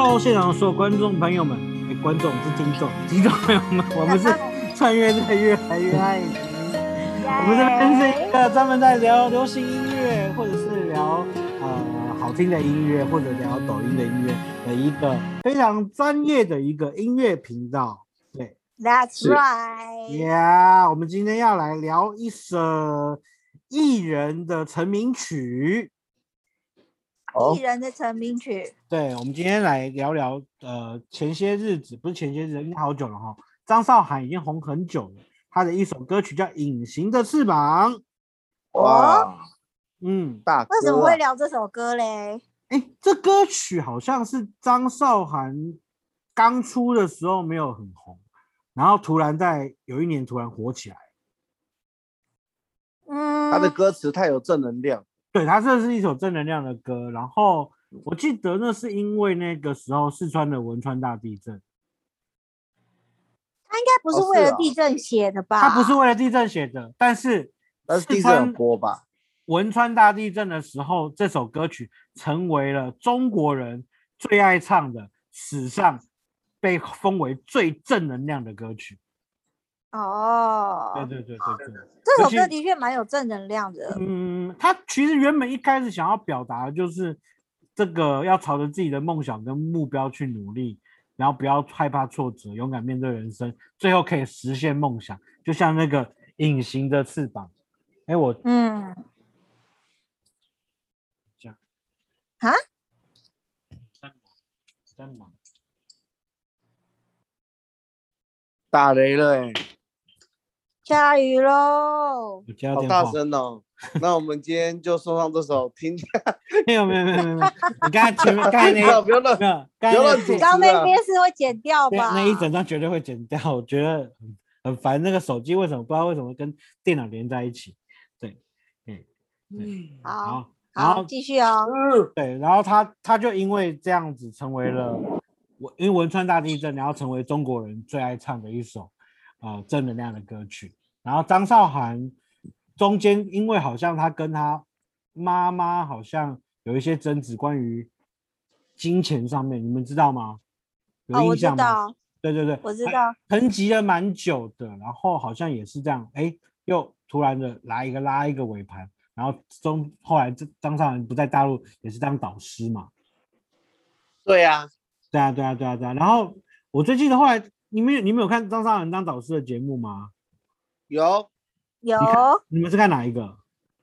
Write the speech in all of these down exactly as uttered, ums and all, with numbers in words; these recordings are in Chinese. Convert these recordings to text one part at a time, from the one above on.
Hello， 现场所有观众朋友们，哎，观众是听众，听众朋友们，我们是穿越在越来越爱你。我们这边是一个专门在聊流行音乐，或者是聊呃好听的音乐，或者聊抖音的音乐的一个非常专业的一个音乐频道。对 ，That's right。 Yeah， 我们今天要来聊一首艺人的成名曲。 艺人的成名曲， 对，我们今天来聊聊，呃，前些日子不是前些日子，应该好久了哈。张韶涵已经红很久了，她的一首歌曲叫《隐形的翅膀》。 哇， 嗯， 大歌啊、 为什么会聊这首歌嘞？ 哎，这歌曲好像是张韶涵刚出的时候没有很红，然后突然在有一年突然火起来。 嗯， 他的歌词太有正能量。 对，他这是一首正能量的歌，然后我记得那是因为那个时候四川的汶川大地震， 他应该不是为了地震写的吧？ 他不是为了地震写的，但是但是地震有播吧？ 汶川大地震的时候，这首歌曲成为了中国人最爱唱的，史上被封为最正能量的歌曲。 哦， 对对对对对， 这首歌的确蛮有正能量的。 嗯，他其实原本一开始想要表达的就是这个要朝着自己的梦想跟目标去努力，然后不要害怕挫折，勇敢面对人生，最后可以实现梦想，就像那个隐形的翅膀。哎，我嗯， 这样啊， 真忙， 打雷了哎、欸！ 下雨喽！ 好大声哦！那我们今天就送上这首听。 没有没有没有没有，你刚才前面刚才那个不要乱， 不要乱主持啊！ 刚那边是会剪掉吧？ 那一整段绝对会剪掉，我觉得很很烦。那个手机为什么不知道为什么跟电脑连在一起？对，嗯， 嗯， 好， 好，好，继续哦。 对，然后他他就因为这样子成为了因为汶川大地震，然后成为中国人最爱唱的一首呃正能量的歌曲。然后张韶涵中间因为好像他跟他妈妈好像有一些争执，关于金钱上面，你们知道吗？有印象吗？ 哦、我知道， 对对对， 我知道， 沉寂了蛮久的，然后好像也是这样，哎，又突然的来一个拉一个尾盘，然后中后来张韶涵不在大陆也是当导师嘛。 对啊， 对啊，对啊，对啊，对啊。然后我最记得后来你们你们有看张韶涵当导师的节目吗？ 有有。 你, 你们是看哪一个？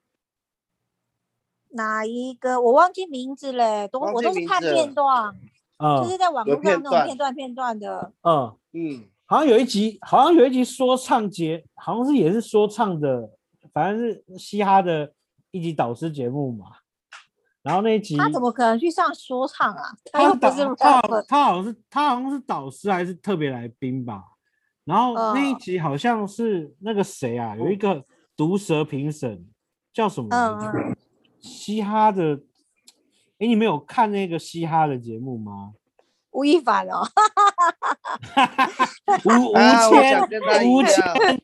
哪一个我忘记名字嘞，都我都是看片段， 嗯、 就是在网络上那种片段片段的。 嗯嗯，好像有一集，好像有一集说唱节，好像是也是说唱的，反正是嘻哈的一集导师节目嘛。然后那一集他怎么可能去上说唱啊？ 他又不是 rapper， 他好像是他好像是导师还是特别来宾吧。然后那一集好像是那个谁啊，有一个毒舌评审叫什么来着？嗯、嘻哈的，哎，你们有看那个嘻哈的节目吗？ 吴亦凡哦， 吴吴谦，吴谦。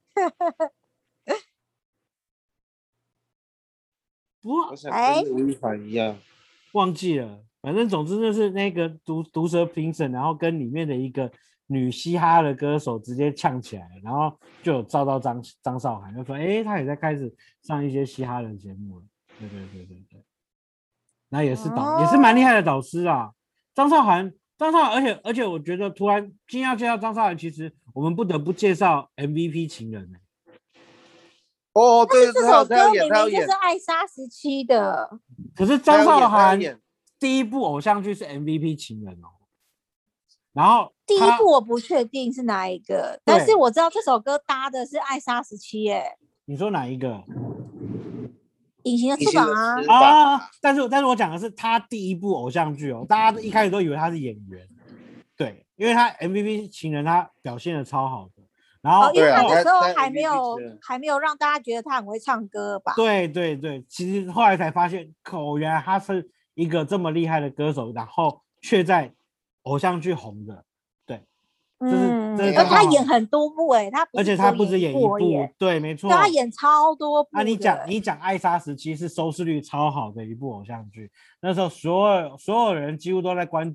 不， 我想跟吴亦凡一样， 忘记了。反正总之就是那个毒毒舌评审，然后跟里面的一个女嘻哈的歌手直接呛起来，然后就有照到张张韶涵，就说：“哎、欸，他也在开始上一些嘻哈的节目了。”对对对对对，那也是导，哦、也是蛮厉害的导师啊。张韶涵，张韶涵，而且而且我觉得突然今天要介绍张韶涵，其实我们不得不介绍 M V P 情人、欸。 哦，对， 这首歌明明就是艾莎时期的。 可是张韶涵第一部偶像剧是 M V P 情人哦。然后第一部我不确定是哪一个，但是我知道这首歌搭的是艾莎时期耶。 你说哪一个？ 隐形的翅膀啊！ 啊！但是但是我讲的是他第一部偶像剧哦，大家一开始都以为他是演员，对，因为他 M V P 情人他表现的超好的。然后、 哦，因为他那时候还没有还没有让大家觉得他很会唱歌吧？ 对对对，其实后来才发现，哦，原来他是一个这么厉害的歌手，然后却在偶像剧红的，对，就是， 嗯，而他演很多部哎、欸，他而且他不止演一部，对，没错， 他演超多部。 啊，你讲你讲艾莎时期是收视率超好的一部偶像剧，那时候所有所有人几乎都在关注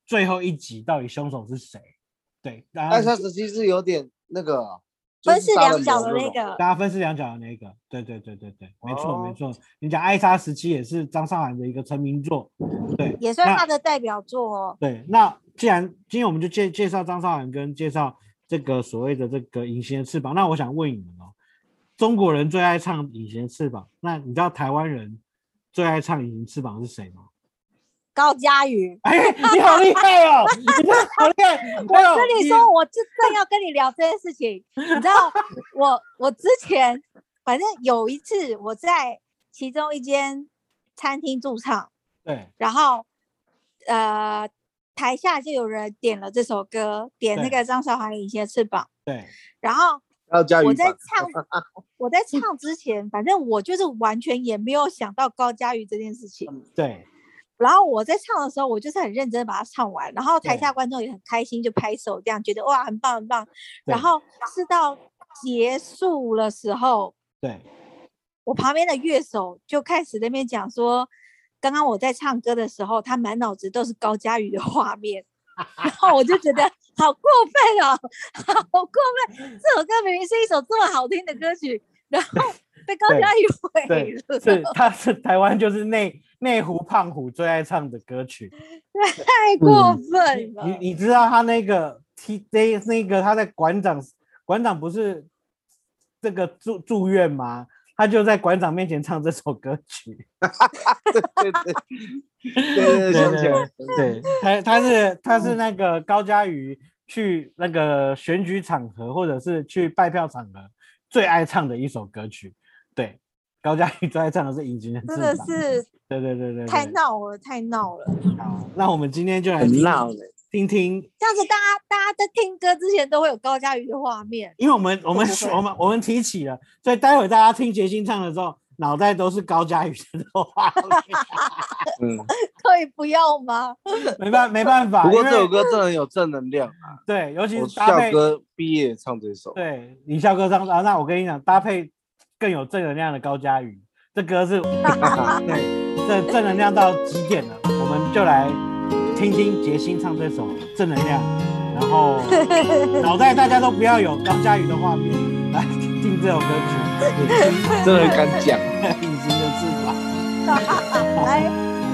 最后一集到底凶手是谁。对，然后艾莎时期是有点那个分饰两角的那个， 个， 大家分饰两角的那个，对对对对对，没错、 哦、 没错。你讲艾莎时期也是张韶涵的一个成名作，对， 也算他的代表作哦。 对，那既然今天我们就介介绍张韶涵跟介绍这个所谓的这个隐形的翅膀，那我想问你们哦，中国人最爱唱隐形的翅膀，那你知道台湾人最爱唱隐形翅膀是谁吗？ 高嘉瑜。 哎，你好厉害哦！你真的好厉害！ 我跟你说，我就正要跟你聊这件事情。你知道，我我之前反正有一次我在其中一间餐厅驻唱， 对， 然后呃台下就有人点了这首歌，点那个张韶涵《隐形的翅膀》。 对， 然后我在唱我在唱之前，反正我就是完全也没有想到高嘉瑜这件事情。 对。 然后我在唱的时候，我就是很认真把它唱完，然后台下观众也很开心，就拍手这样，觉得哇很棒很棒。然后是到结束的时候， 对， 我旁边的乐手就开始在那边讲说，刚刚我在唱歌的时候，他满脑子都是高嘉瑜的画面，然后我就觉得好过分哦，好过分！这首歌明明是一首这么好听的歌曲，然后被高嘉瑜毁了。 是，他是台湾就是内内湖胖虎最爱唱的歌曲， 太过分了。 嗯、你你知道他那个 T J 那个他在馆长馆长不是这个住住院吗？他就在馆长面前唱这首歌曲。 对对对对对对对，他他是他是那个高嘉瑜去那个选举场合或者是去拜票场合最爱唱的一首歌曲。对，高嘉瑜最爱唱的是《隐形的翅膀》， 真的是， 对对对 对, 对， 太闹了，太闹了。 好，那我们今天就来听听听， 这样子大家大家在听歌之前都会有高嘉瑜的画面， 因为我们我们我们我们提起了，所以待会大家听杰心唱的时候，脑袋都是高嘉瑜的画面。 嗯， 可以不要吗？ 没办没办法， 不过这首歌真的很有正能量啊。 对，尤其是搭配笑哥毕业唱这首， 对，李笑哥唱啊，那我跟你讲，搭配更有正能量的高嘉瑜，这歌是对，这正能量到极点了，我们就来听听杰心唱这首正能量，然后脑袋大家都不要有高嘉瑜的画面，来听听这首歌曲， 真的很敢讲， 隐形的翅膀， 来。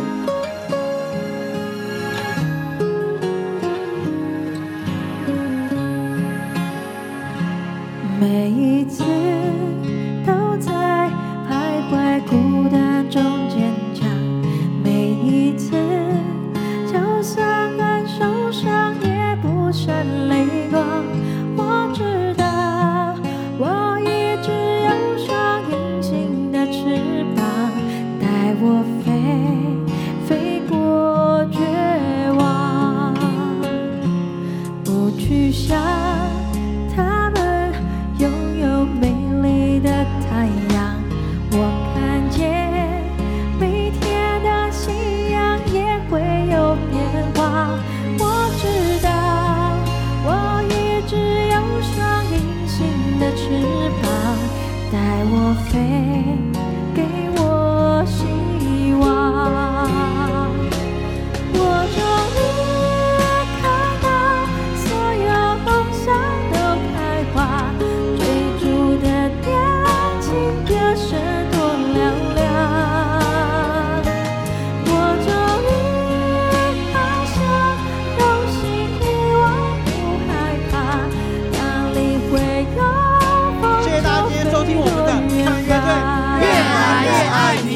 每一次都在徘徊孤单中坚强，每一次就算很受伤也不闪泪光。我知道我一直有双隐形的翅膀，带我飞飞过绝望，不去想他们拥有美丽的太阳，我看见每天的夕阳也会有变化。我知道我一直有双隐形的翅膀，带我飞，给我希望。我终于看到所有梦想都开花，追逐的年轻歌声多嘹亮。我终于好像有心遗忘，不害怕，哪里会有风谢谢大家今天收听我们的唱歌队， 越来越爱你。